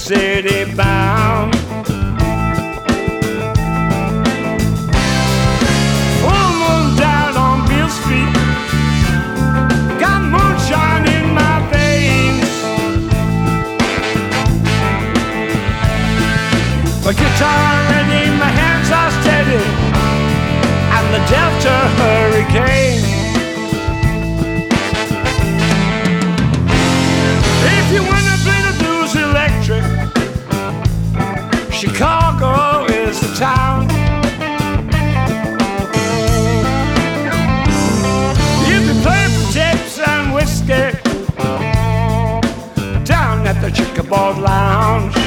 city bound. Full moon down on Beale Street, got moonshine in my veins. My guitar ready, my hands are steady, and the Delta hurricane. If you wanna play the blues electric, Chicago is the town. If you play for tips and whiskey down at the Checkerboard Lounge,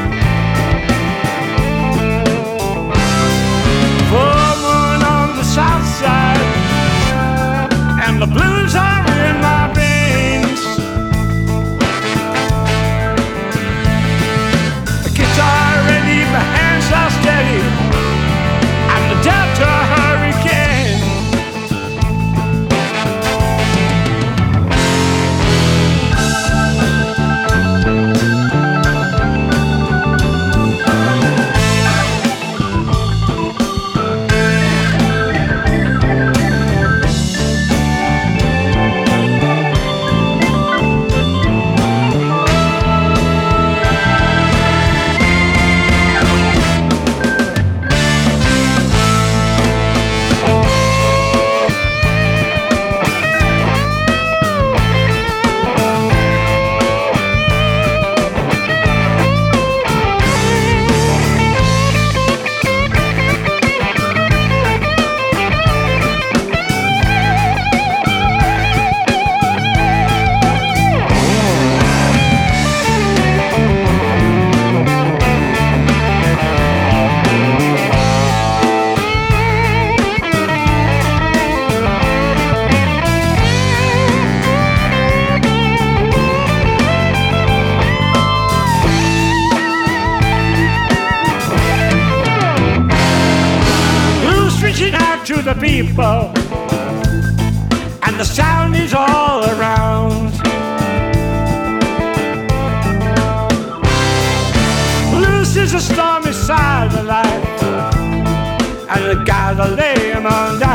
full moon on the south side, and the blues are in my veins. Guitar ready, my hands are steady, I'm the Delta hurricane. To the people, and the sound is all around. Blues is a stormy side of life, and I gotta lay 'em on down.